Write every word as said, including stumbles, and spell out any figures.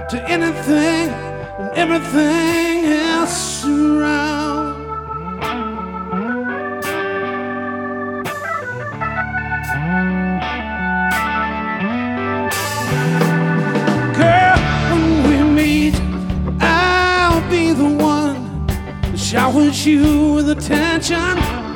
to anything and everything else around. Girl, when we meet, I'll be the one that showers you with attention.